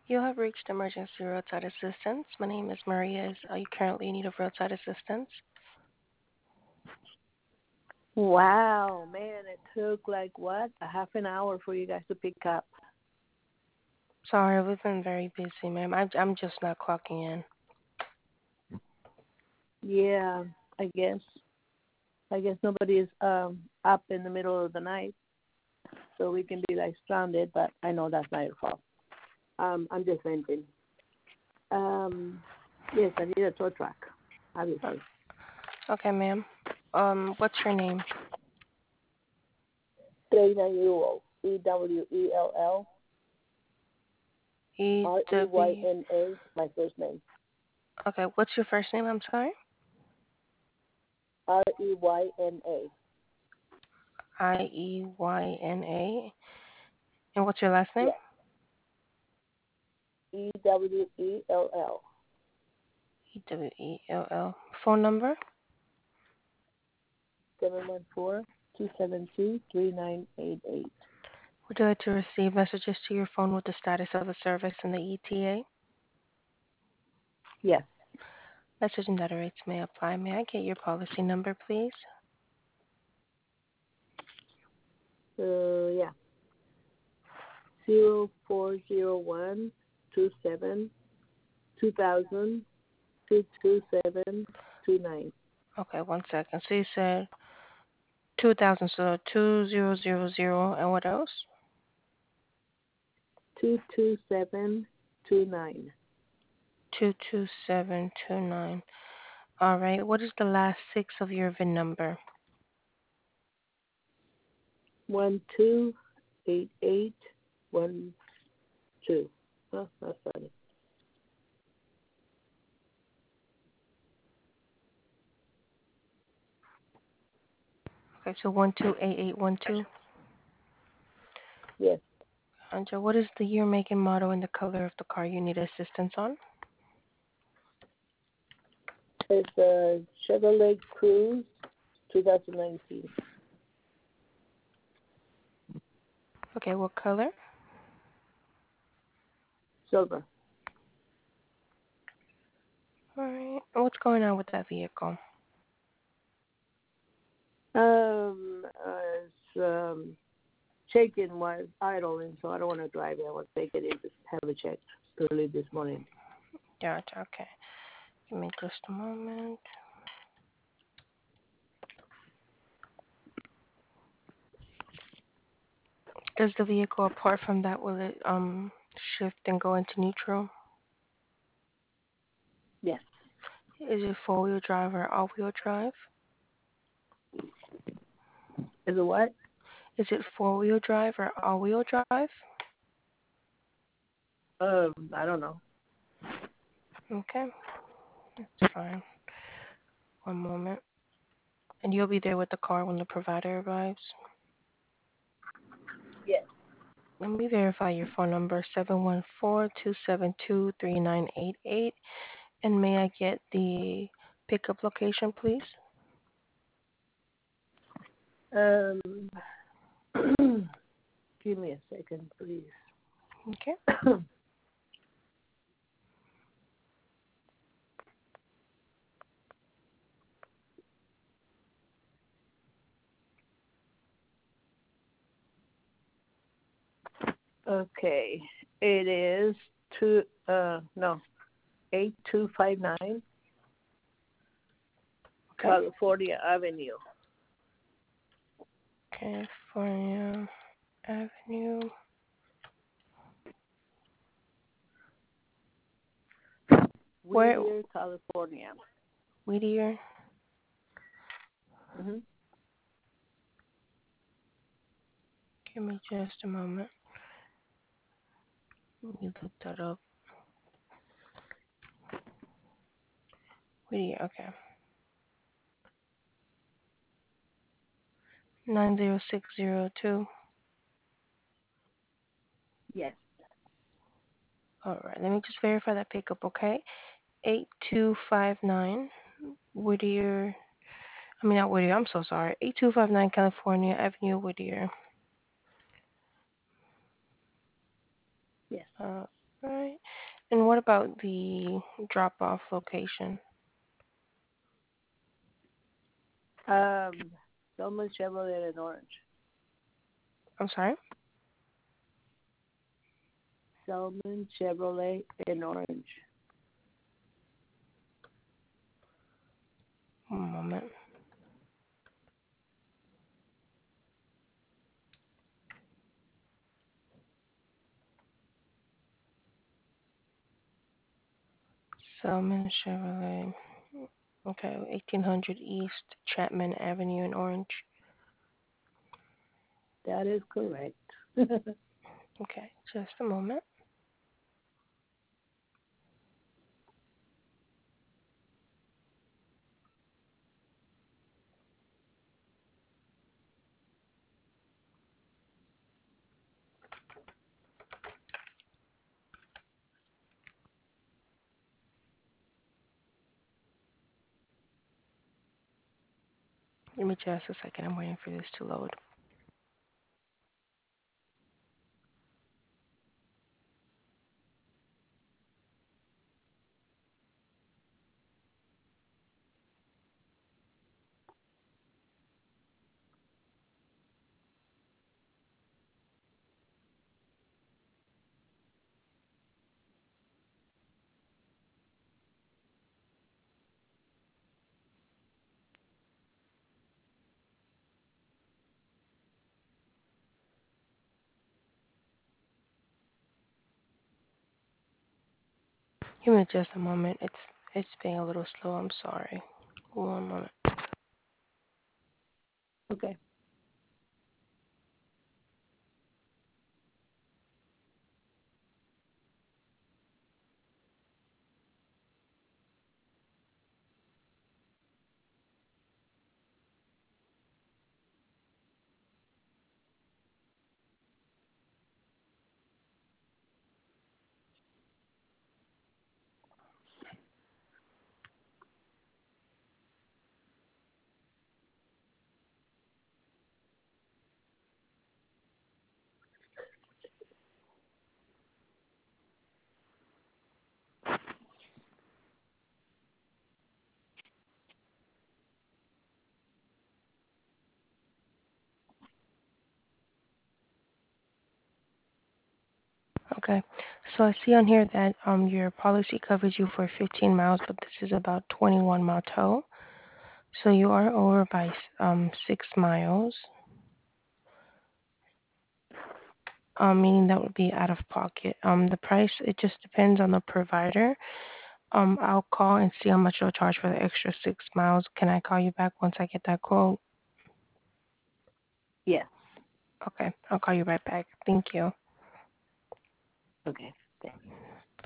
You have reached emergency roadside assistance. My name is Maria. Are you currently in need of roadside assistance? Wow, man, it took like what? A half an hour for you guys to pick up. Sorry, we've been very busy, ma'am. I'm just not clocking in. Yeah, I guess. I guess nobody is up in the middle of the night, so we can be like stranded. But I know that's not your fault. I'm just venting. Um, yes, I need a tow truck, obviously. Okay, ma'am. What's your name? Trina Ewell, Ewell, E-W. Reyna, my first name. Okay, what's your first name? I'm sorry. Reyna. Iyna. And what's your last name? Yes, Ewell. Ewell. Phone number? 714-272-3988. Would you like to receive messages to your phone with the status of a service in the ETA? Yes. Message and data rates may apply. May I get your policy number, please? Yeah. 0401 227 Okay, 1 second. So you said 2000, so 2000, and what else? 22729. 22729. All right. What is the last six of your VIN number? 128812. Oh, that's funny. Okay, so 128812. Yes. Andrea, what is the year, make, and model and the color of the car you need assistance on? It's a Chevrolet Cruze 2019. Okay, what color? Silver. All right. And what's going on with that vehicle? It's shaking while idling, so I don't want to drive it. I want to take it in to have it checked early this morning. Gotcha. Okay. Give me just a moment. Does the vehicle, apart from that, will it shift and go into neutral? Yes. Is it four-wheel drive or all-wheel drive? Is it what? Is it four-wheel drive or all-wheel drive? I don't know. Okay, that's fine. One moment. And you'll be there with the car when the provider arrives? Yes. Let me verify your phone number, 714-272-3988. And may I get the pickup location, please? Um, give me a second, please. Okay. Okay. It is 8259 Okay. California Avenue. California Avenue. Where? Whittier, California. Whittier. Mhm. Give me just a moment. Let me look that up. Whittier. Okay. 90602. Yes. All right. Let me just verify that pickup, okay? 8259 Whittier. I mean, not Whittier. I'm so sorry. 8259 California Avenue, Whittier. Yes. All right. what about the drop-off location? Um, Selman Chevrolet in Orange. I'm sorry? Selman Chevrolet in Orange. One moment. Selman Chevrolet. Okay, 1800 East Chapman Avenue in Orange. That is correct. Okay, just a moment. Give me just a second. I'm waiting for this to load. Give me just a moment. It's being a little slow. I'm sorry. One moment. Okay. Okay. So I see on here that your policy covers you for 15 miles, but this is about 21 mile tow. So you are over by 6 miles. Meaning that would be out of pocket. The price, it just depends on the provider. I'll call and see how much they'll charge for the extra 6 miles. Can I call you back once I get that quote? Yes. Okay, I'll call you right back. Thank you. Okay. Thanks.